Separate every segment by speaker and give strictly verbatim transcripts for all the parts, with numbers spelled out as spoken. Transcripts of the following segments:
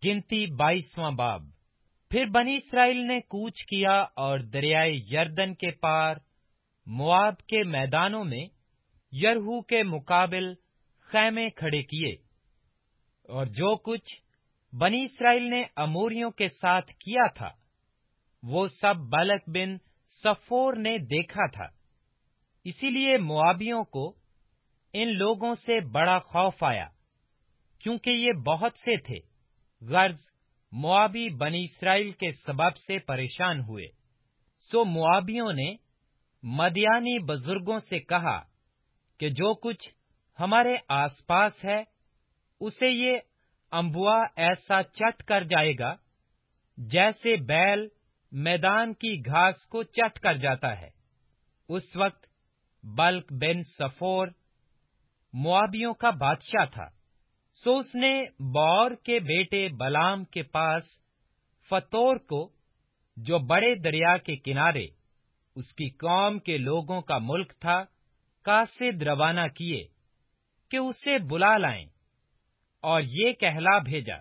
Speaker 1: गिनती बाईसवां बाब। फिर बनी इसराइल ने कूच किया और दरियाए यरदन के पार मोआब के मैदानों में यरहू के मुकाबिल खैमे खड़े किए। और जो कुछ बनी इसराइल ने अमोरियों के साथ किया था, वो सब बालक बिन सफोर ने देखा था। इसीलिए मोआबियों को इन लोगों से बड़ा खौफ आया, क्योंकि ये बहुत से थे। गर्ज मोआबी बनी इसराइल के सबब से परेशान हुए। सो मोआबियों ने मदियानी बुजुर्गों से कहा कि जो कुछ हमारे आसपास है, उसे ये अम्बुआ ऐसा चट कर जाएगा जैसे बैल मैदान की घास को चट कर जाता है। उस वक्त बल्क बिन सफोर मोआबियों का बादशाह था। सो उसने बौर के बेटे बलाम के पास फतोर को, जो बड़े दरिया के किनारे उसकी कौम के लोगों का मुल्क था, कासिद रवाना किए कि उसे बुला लाएं, और ये कहला भेजा,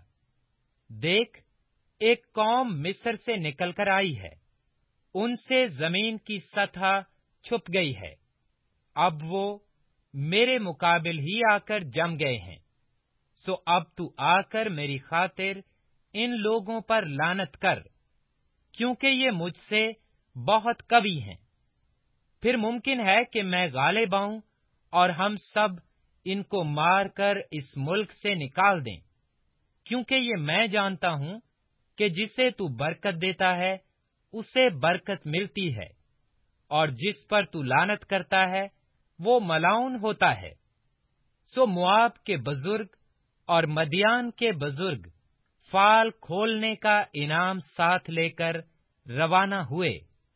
Speaker 1: देख, एक कौम मिस्र से निकलकर आई है, उनसे जमीन की सतह छुप गई है। अब वो मेरे मुकाबिल ही आकर जम गए हैं। सो अब तू आकर मेरी खातिर इन लोगों पर लानत कर, क्योंकि ये मुझसे बहुत कवि हैं। फिर मुमकिन है कि मैं गालिब आऊं और हम सब इनको मार कर इस मुल्क से निकाल दें, क्योंकि ये मैं जानता हूं कि जिसे तू बरकत देता है उसे बरकत मिलती है, और जिस पर तू लानत करता है वो मलाउन होता है। सो मोआब के बुजुर्ग और मदियान के बुजुर्ग फाल खोलने का इनाम साथ लेकर रवाना हुए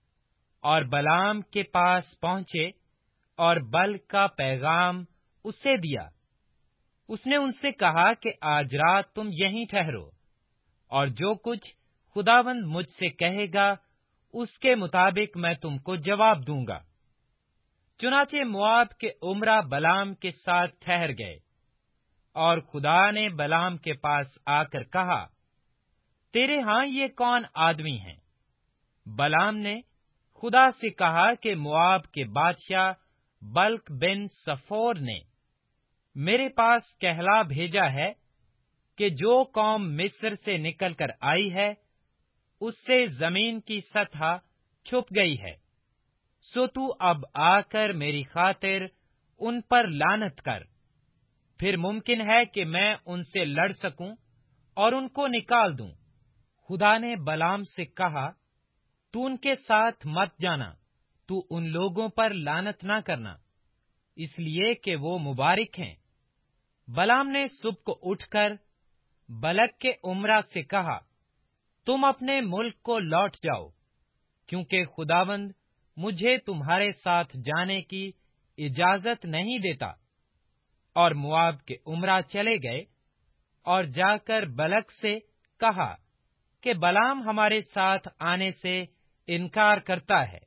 Speaker 1: और बलाम के पास पहुंचे और बल का पैगाम उसे दिया। उसने उनसे कहा कि आज रात तुम यहीं ठहरो, और जो कुछ खुदावंद मुझसे कहेगा उसके मुताबिक मैं तुमको जवाब दूंगा। चुनाचे मोआब के उमरा बलाम के साथ ठहर गए, और खुदा ने बलाम के पास आकर कहा, तेरे हां ये कौन आदमी हैं? बलाम ने खुदा से कहा कि मोआब के बादशाह बल्क बिन सफोर ने मेरे पास कहला भेजा है कि जो कौम मिस्र से निकलकर आई है, उससे जमीन की सतह छुप गई है। सो तू अब आकर मेरी खातिर उन पर लानत कर, फिर मुमकिन है कि मैं उनसे लड़ सकूं और उनको निकाल दूं। खुदा ने बलाम से कहा, तू उनके साथ मत जाना, तू उन लोगों पर लानत ना करना, इसलिए कि वो मुबारक हैं। बलाम ने सुबह को उठकर बलक के उमरा से कहा, तुम अपने मुल्क को लौट जाओ, क्योंकि खुदावंद मुझे तुम्हारे साथ जाने की इजाजत नहीं देता। और मोआब के उमरा चले गए और जाकर बलक से कहा कि बलाम हमारे साथ आने से इनकार करता है।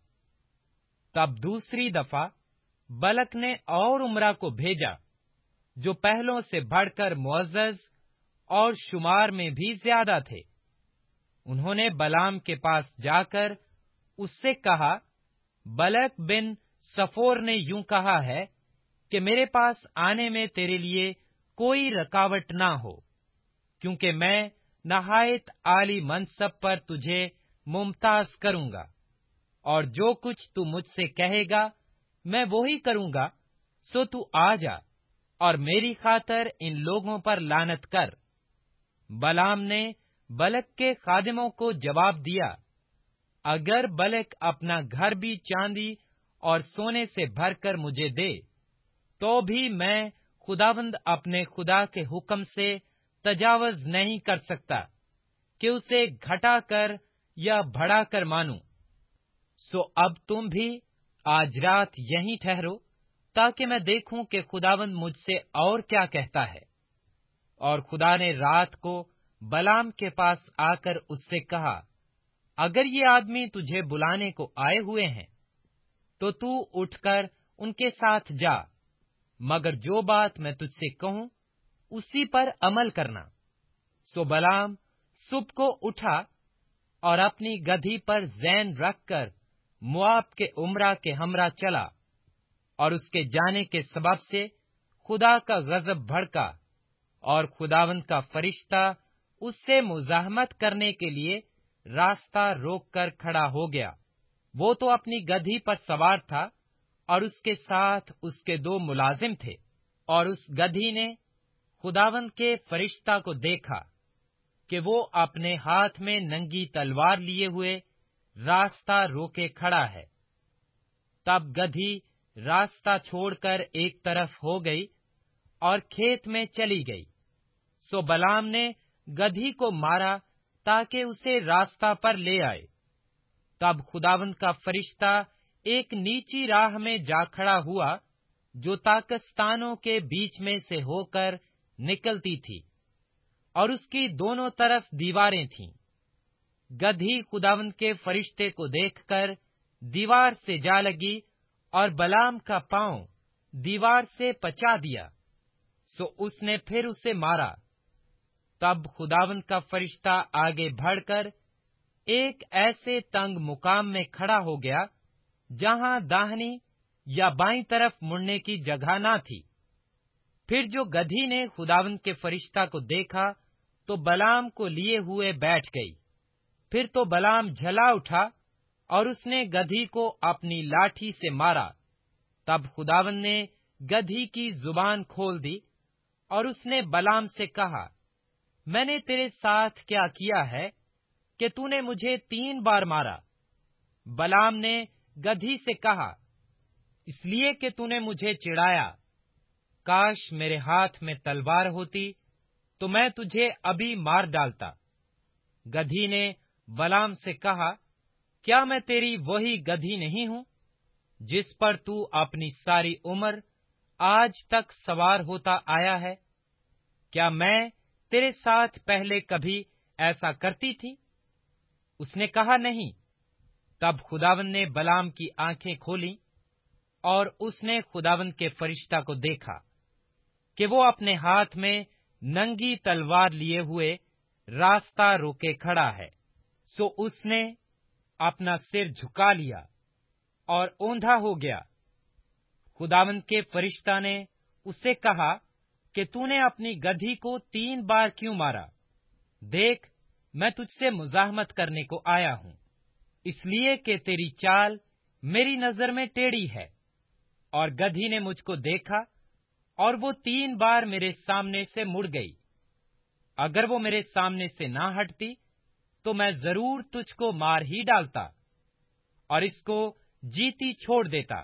Speaker 1: तब दूसरी दफा बलक ने और उमरा को भेजा, जो पहलों से बढ़कर मुअज्जज और शुमार में भी ज्यादा थे। उन्होंने बलाम के पास जाकर उससे कहा, बलक बिन सफोर ने यूं कहा है कि मेरे पास आने में तेरे लिए कोई रुकावट ना हो, क्योंकि मैं नहायत आली मनसब पर तुझे मुमताज करूंगा, और जो कुछ तू मुझसे कहेगा मैं वो ही करूंगा। सो तू आ जा और मेरी खातिर इन लोगों पर लानत कर। बलाम ने बलक के खादिमों को जवाब दिया, अगर बलक अपना घर भी चांदी और सोने से भरकर मुझे दे, तो भी मैं खुदावंद अपने खुदा के हुक्म से तजावज नहीं कर सकता कि उसे घटा कर या बढ़ा कर मानूं। सो अब तुम भी आज रात यहीं ठहरो, ताकि मैं देखूं कि खुदावंद मुझसे और क्या कहता है। और खुदा ने रात को बलाम के पास आकर उससे कहा, अगर ये आदमी तुझे बुलाने को आए हुए हैं, तो तू उठकर उनके साथ जा, मगर जो बात मैं तुझसे कहूं उसी पर अमल करना। सो बलाम सुबह को उठा और अपनी गधी पर जैन रख कर मोआब के उमरा के हमरा चला, और उसके जाने के सबब से खुदा का गजब भड़का, और खुदावंद का फरिश्ता उससे मुजाहमत करने के लिए रास्ता रोक कर खड़ा हो गया। वो तो अपनी गधी पर सवार था और उसके साथ उसके दो मुलाजिम थे। और उस गधी ने खुदावंद के फरिश्ता को देखा कि वो अपने हाथ में नंगी तलवार लिए हुए रास्ता रोके खड़ा है। तब गधी रास्ता छोड़कर एक तरफ हो गई और खेत में चली गई। सो बलाम ने गधी को मारा ताकि उसे रास्ता पर ले आए। तब खुदावंद का फरिश्ता एक नीची राह में जा खड़ा हुआ, जो ताकस्तानों के बीच में से होकर निकलती थी, और उसकी दोनों तरफ दीवारें थीं। गधी खुदावंद के फरिश्ते को देखकर दीवार से जा लगी और बलाम का पांव दीवार से पचा दिया। सो उसने फिर उसे मारा। तब खुदावंद का फरिश्ता आगे बढ़कर एक ऐसे तंग मुकाम में खड़ा हो गया जहां दाहिनी या बाईं तरफ मुड़ने की जगह ना थी। फिर जो गधी ने खुदावंद के फरिश्ता को देखा तो बलाम को लिए हुए बैठ गई। फिर तो बलाम झला उठा और उसने गधी को अपनी लाठी से मारा। तब खुदावंद ने गधी की जुबान खोल दी और उसने बलाम से कहा, मैंने तेरे साथ क्या किया है कि तूने मुझे तीन बार मारा? बलाम ने गधी से कहा, इसलिए कि तूने मुझे चिढ़ाया। काश मेरे हाथ में तलवार होती तो मैं तुझे अभी मार डालता। गधी ने बलाम से कहा, क्या मैं तेरी वही गधी नहीं हूं जिस पर तू अपनी सारी उम्र आज तक सवार होता आया है? क्या मैं तेरे साथ पहले कभी ऐसा करती थी? उसने कहा, नहीं। तब खुदावंद ने बलाम की आंखें खोली और उसने खुदावंद के फरिश्ता को देखा कि वो अपने हाथ में नंगी तलवार लिए हुए रास्ता रोके खड़ा है। सो उसने अपना सिर झुका लिया और औंधा हो गया। खुदावंद के फरिश्ता ने उससे कहा कि तूने अपनी गधी को तीन बार क्यों मारा? देख, मैं तुझसे मुजाहमत करने को आया हूं, इसलिए कि तेरी चाल मेरी नजर में टेढ़ी है। और गधी ने मुझको देखा और वो तीन बार मेरे सामने से मुड़ गई। अगर वो मेरे सामने से ना हटती तो मैं जरूर तुझको मार ही डालता और इसको जीती छोड़ देता।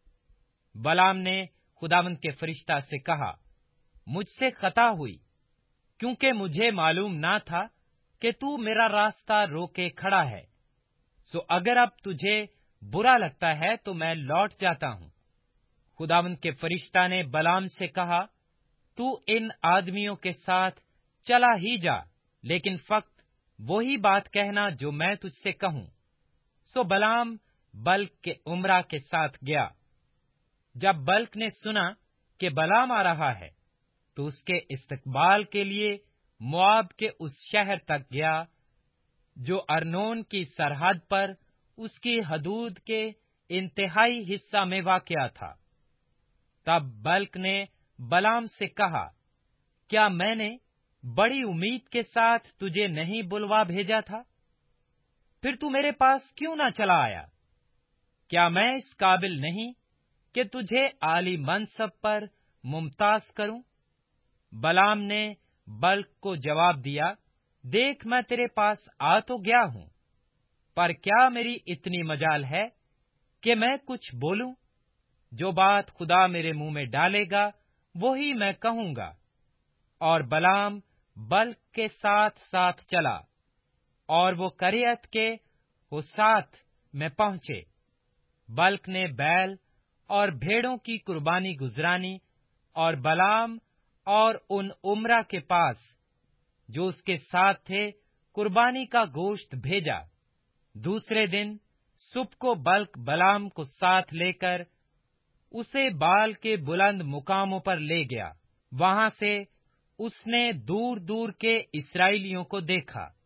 Speaker 1: बलाम ने खुदावंद के फरिश्ता से कहा, मुझसे खता हुई, क्योंकि मुझे मालूम ना था कि तू मेरा रास्ता रोके खड़ा है। सो अगर अब तुझे बुरा लगता है तो मैं लौट जाता हूं। खुदावंद के फरिश्ता ने बलाम से कहा, तू इन आदमियों के साथ चला ही जा, लेकिन फक्त वही बात कहना जो मैं तुझसे कहूं। सो बलाम बल्क के उमरा के साथ गया। जब बल्क ने सुना कि बलाम आ रहा है तो उसके इस्तकबाल के लिए मोआब के उस शहर तक गया जो अर्नोन की सरहद पर उसकी हदूद के इंतहाई हिस्सा में वाक़या था। तब बल्क ने बलाम से कहा, क्या मैंने बड़ी उम्मीद के साथ तुझे नहीं बुलवा भेजा था? फिर तू मेरे पास क्यों ना चला आया? क्या मैं इस काबिल नहीं कि तुझे आली मनसब पर मुमताज करूं? बलाम ने बल्क को जवाब दिया, देख, मैं तेरे पास आ तो गया हूं, पर क्या मेरी इतनी मजाल है कि मैं कुछ बोलूं? जो बात खुदा मेरे मुंह में डालेगा वही मैं कहूंगा। और बलाम बल्क के साथ साथ चला और वो करियत के हुसात में पहुंचे। बल्क ने बैल और भेड़ों की कुर्बानी गुजरानी और बलाम और उन उमरा के पास जो उसके साथ थे कुर्बानी का गोश्त भेजा। दूसरे दिन सुबह को बल्क बलाम को साथ लेकर उसे बाल के बुलंद मुकामों पर ले गया। वहां से उसने दूर दूर के इस्राएलियों को देखा।